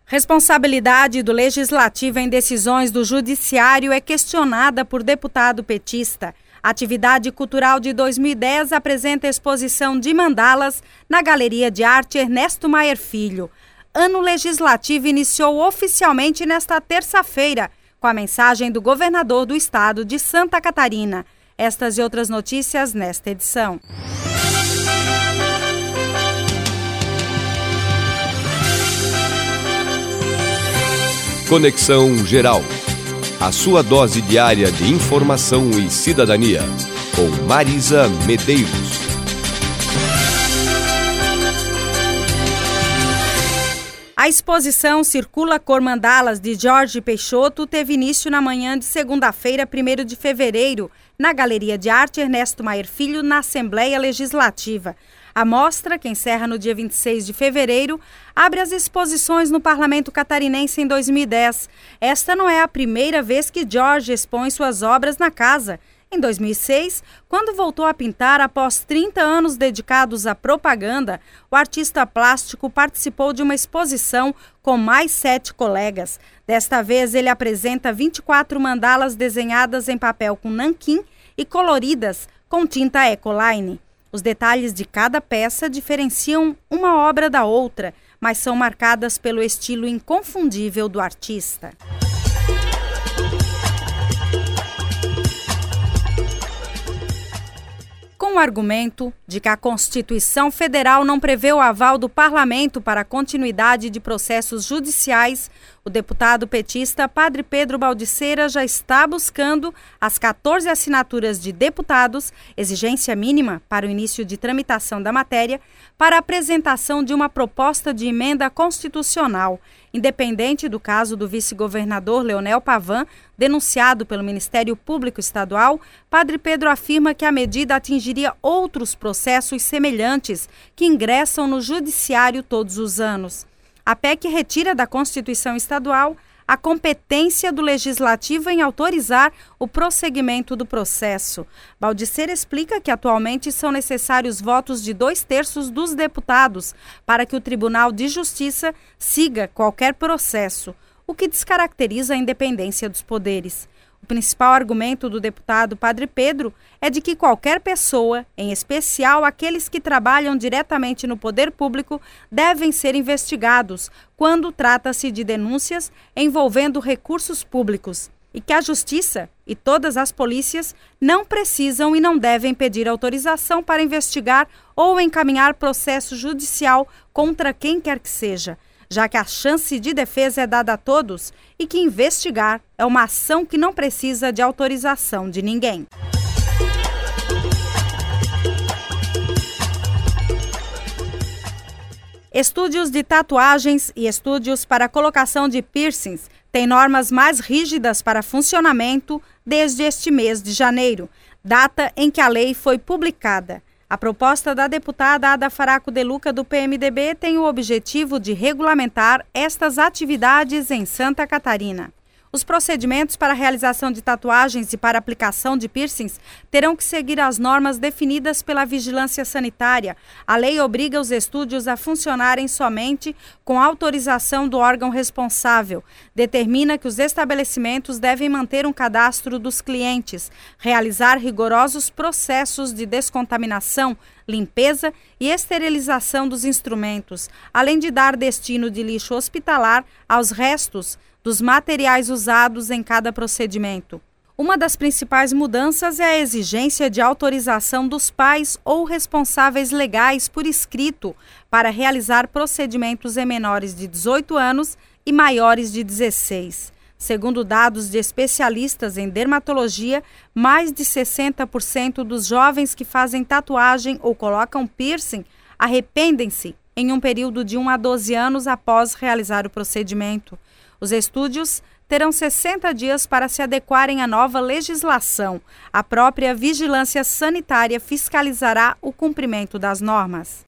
Responsabilidade do Legislativo em decisões do Judiciário é questionada por deputado petista. A atividade cultural de 2010 apresenta exposição de mandalas na Galeria de Arte Ernesto Maier Filho. Ano legislativo iniciou oficialmente nesta terça-feira, com a mensagem do governador do estado de Santa Catarina. Estas e outras notícias nesta edição. Conexão Geral. A sua dose diária de informação e cidadania. Com Marisa Medeiros. A exposição Circula Cor Mandalas de Jorge Peixoto teve início na manhã de segunda-feira, 1º de fevereiro, na Galeria de Arte Ernesto Maier Filho, na Assembleia Legislativa. A mostra, que encerra no dia 26 de fevereiro, abre as exposições no Parlamento Catarinense em 2010. Esta não é a primeira vez que Jorge expõe suas obras na casa. Em 2006, quando voltou a pintar após 30 anos dedicados à propaganda, o artista plástico participou de uma exposição com mais 7 colegas. Desta vez, ele apresenta 24 mandalas desenhadas em papel com nanquim e coloridas com tinta Ecoline. Os detalhes de cada peça diferenciam uma obra da outra, mas são marcadas pelo estilo inconfundível do artista. Com o argumento de que a Constituição Federal não prevê o aval do Parlamento para a continuidade de processos judiciais, o deputado petista Padre Pedro Baldiceira já está buscando as 14 assinaturas de deputados, exigência mínima para o início de tramitação da matéria, para a apresentação de uma proposta de emenda constitucional. Independente do caso do vice-governador Leonel Pavan, denunciado pelo Ministério Público Estadual, Padre Pedro afirma que a medida atingiria outros processos semelhantes que ingressam no judiciário todos os anos. A PEC retira da Constituição Estadual a competência do Legislativo em autorizar o prosseguimento do processo. Baldiceira explica que atualmente são necessários votos de 2/3 dos deputados para que o Tribunal de Justiça siga qualquer processo, o que descaracteriza a independência dos poderes. O principal argumento do deputado Padre Pedro é de que qualquer pessoa, em especial aqueles que trabalham diretamente no poder público, devem ser investigados quando trata-se de denúncias envolvendo recursos públicos e que a Justiça e todas as polícias não precisam e não devem pedir autorização para investigar ou encaminhar processo judicial contra quem quer que seja, já que a chance de defesa é dada a todos e que investigar é uma ação que não precisa de autorização de ninguém. Estúdios de tatuagens e estúdios para colocação de piercings têm normas mais rígidas para funcionamento desde este mês de janeiro, data em que a lei foi publicada. A proposta da deputada Ada Faraco de Luca, do PMDB, tem o objetivo de regulamentar estas atividades em Santa Catarina. Os procedimentos para a realização de tatuagens e para a aplicação de piercings terão que seguir as normas definidas pela Vigilância Sanitária. A lei obriga os estúdios a funcionarem somente com autorização do órgão responsável. Determina que os estabelecimentos devem manter um cadastro dos clientes, realizar rigorosos processos de descontaminação, limpeza e esterilização dos instrumentos, além de dar destino de lixo hospitalar aos restos dos materiais usados em cada procedimento. Uma das principais mudanças é a exigência de autorização dos pais ou responsáveis legais por escrito para realizar procedimentos em menores de 18 anos e maiores de 16. Segundo dados de especialistas em dermatologia, mais de 60% dos jovens que fazem tatuagem ou colocam piercing arrependem-se em um período de 1 a 12 anos após realizar o procedimento. Os estúdios terão 60 dias para se adequarem à nova legislação. A própria Vigilância Sanitária fiscalizará o cumprimento das normas.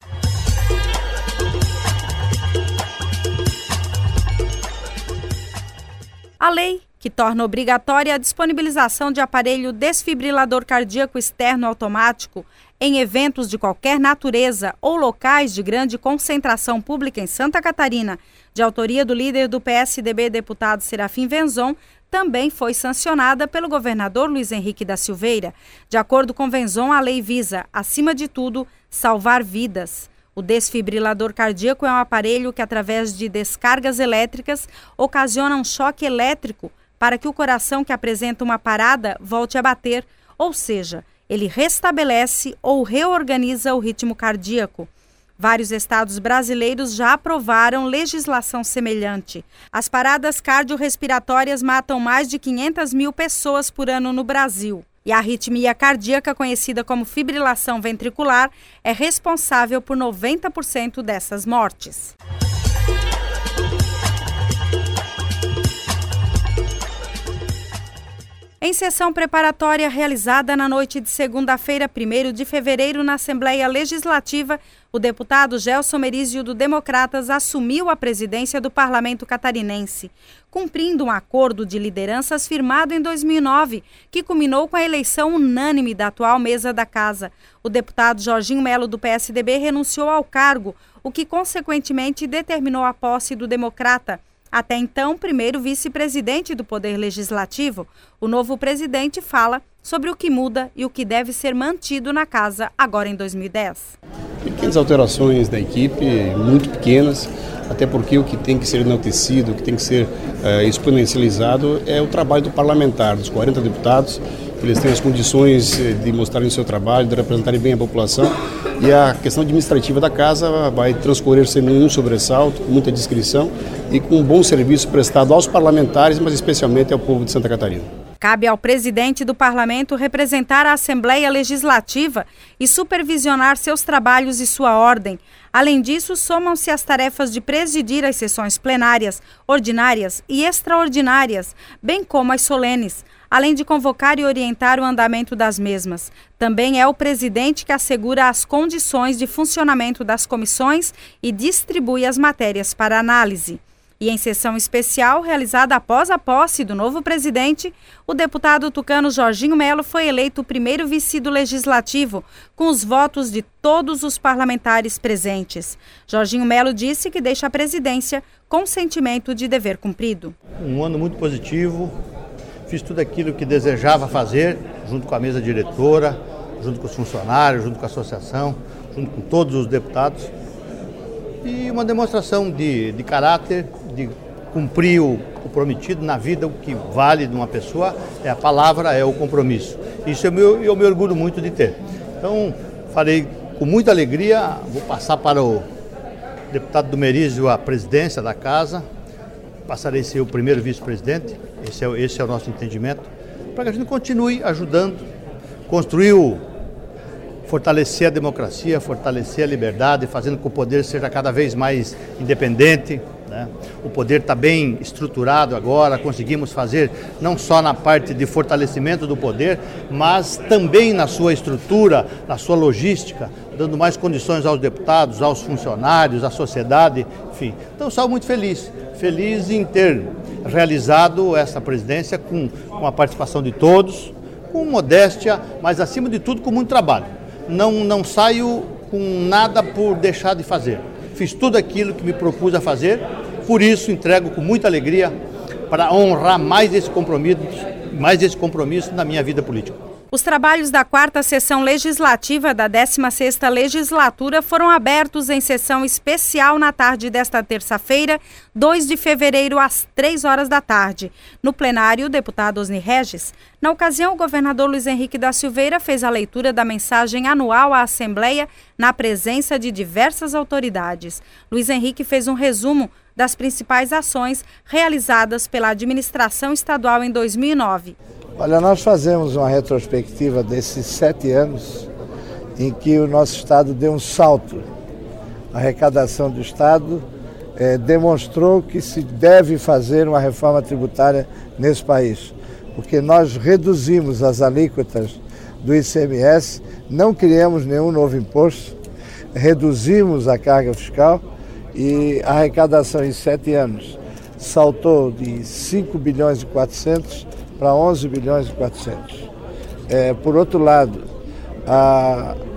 A lei que torna obrigatória a disponibilização de aparelho desfibrilador cardíaco externo automático em eventos de qualquer natureza ou locais de grande concentração pública em Santa Catarina, de autoria do líder do PSDB, deputado Serafim Venzon, também foi sancionada pelo governador Luiz Henrique da Silveira. De acordo com Venzon, a lei visa, acima de tudo, salvar vidas. O desfibrilador cardíaco é um aparelho que, através de descargas elétricas, ocasiona um choque elétrico para que o coração que apresenta uma parada volte a bater, ou seja, ele restabelece ou reorganiza o ritmo cardíaco. Vários estados brasileiros já aprovaram legislação semelhante. As paradas cardiorrespiratórias matam mais de 500 mil pessoas por ano no Brasil. E a arritmia cardíaca, conhecida como fibrilação ventricular, é responsável por 90% dessas mortes. Em sessão preparatória realizada na noite de segunda-feira, 1º de fevereiro, na Assembleia Legislativa, o deputado Gelson Merizio, do Democratas, assumiu a presidência do Parlamento Catarinense, cumprindo um acordo de lideranças firmado em 2009, que culminou com a eleição unânime da atual mesa da Casa. O deputado Jorginho Melo, do PSDB, renunciou ao cargo, o que consequentemente determinou a posse do democrata. Até então, primeiro vice-presidente do Poder Legislativo, o novo presidente fala sobre o que muda e o que deve ser mantido na casa agora em 2010. Pequenas alterações da equipe, muito pequenas, até porque o que tem que ser enaltecido, o que tem que ser exponencializado é o trabalho do parlamentar, dos 40 deputados, que eles têm as condições de mostrarem o seu trabalho, de representarem bem a população. E a questão administrativa da casa vai transcorrer sem nenhum sobressalto, com muita discrição e com um bom serviço prestado aos parlamentares, mas especialmente ao povo de Santa Catarina. Cabe ao presidente do Parlamento representar a Assembleia Legislativa e supervisionar seus trabalhos e sua ordem. Além disso, somam-se as tarefas de presidir as sessões plenárias, ordinárias e extraordinárias, bem como as solenes, além de convocar e orientar o andamento das mesmas. Também é o presidente que assegura as condições de funcionamento das comissões e distribui as matérias para análise. E em sessão especial, realizada após a posse do novo presidente, o deputado tucano Jorginho Melo foi eleito o primeiro vice do Legislativo, com os votos de todos os parlamentares presentes. Jorginho Melo disse que deixa a presidência com sentimento de dever cumprido. Um ano muito positivo, fiz tudo aquilo que desejava fazer, junto com a mesa diretora, junto com os funcionários, junto com a associação, junto com todos os deputados. E uma demonstração de caráter, de cumprir o prometido na vida. O que vale de uma pessoa é a palavra, é o compromisso. Isso eu me orgulho muito de ter. Então, farei com muita alegria, vou passar para o deputado do Merizio a presidência da casa, passarei a ser o primeiro vice-presidente, esse é o nosso entendimento, para que a gente continue ajudando, fortalecer a democracia, fortalecer a liberdade, fazendo com que o poder seja cada vez mais independente, né? O poder está bem estruturado agora, conseguimos fazer não só na parte de fortalecimento do poder, mas também na sua estrutura, na sua logística, dando mais condições aos deputados, aos funcionários, à sociedade, enfim. Então, sou muito feliz em ter realizado essa presidência com a participação de todos, com modéstia, mas acima de tudo com muito trabalho. Não saio com nada por deixar de fazer. Fiz tudo aquilo que me propus a fazer, por isso entrego com muita alegria para honrar mais esse compromisso na minha vida política. Os trabalhos da 4ª sessão legislativa da 16ª legislatura foram abertos em sessão especial na tarde desta terça-feira, 2 de fevereiro, às 3 horas da tarde. No plenário, o deputado Osni Regis. Na ocasião, o governador Luiz Henrique da Silveira fez a leitura da mensagem anual à Assembleia na presença de diversas autoridades. Luiz Henrique fez um resumo das principais ações realizadas pela administração estadual em 2009. Olha, nós fazemos uma retrospectiva desses 7 anos em que o nosso Estado deu um salto. A arrecadação do Estado demonstrou que se deve fazer uma reforma tributária nesse país, porque nós reduzimos as alíquotas do ICMS, não criamos nenhum novo imposto, reduzimos a carga fiscal e a arrecadação em 7 anos saltou de 5 bilhões e 400 para 11 bilhões e 400. Por outro lado,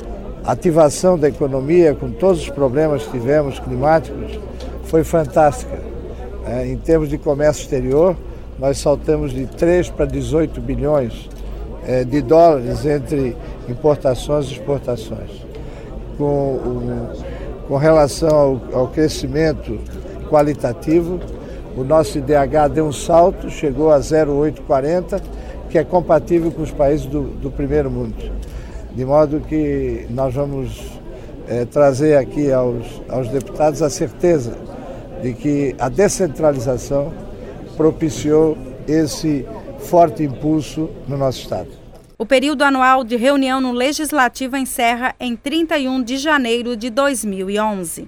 ativação da economia, com todos os problemas que tivemos climáticos, foi fantástica. Em termos de comércio exterior, nós saltamos de 3 para 18 bilhões de dólares entre importações e exportações. Com relação ao crescimento qualitativo, o nosso IDH deu um salto, chegou a 0,840, que é compatível com os países do primeiro mundo. De modo que nós vamos trazer aqui aos deputados a certeza de que a descentralização propiciou esse forte impulso no nosso Estado. O período anual de reunião no Legislativo encerra em 31 de janeiro de 2011.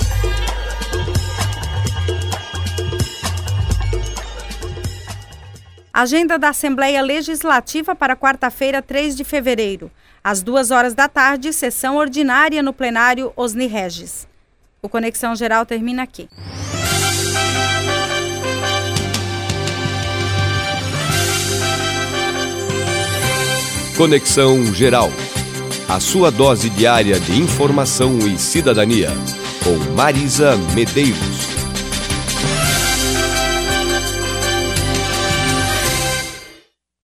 Agenda da Assembleia Legislativa para quarta-feira, 3 de fevereiro. Às 14h, sessão ordinária no plenário Osni Regis. O Conexão Geral termina aqui. Conexão Geral. A sua dose diária de informação e cidadania. Com Marisa Medeiros.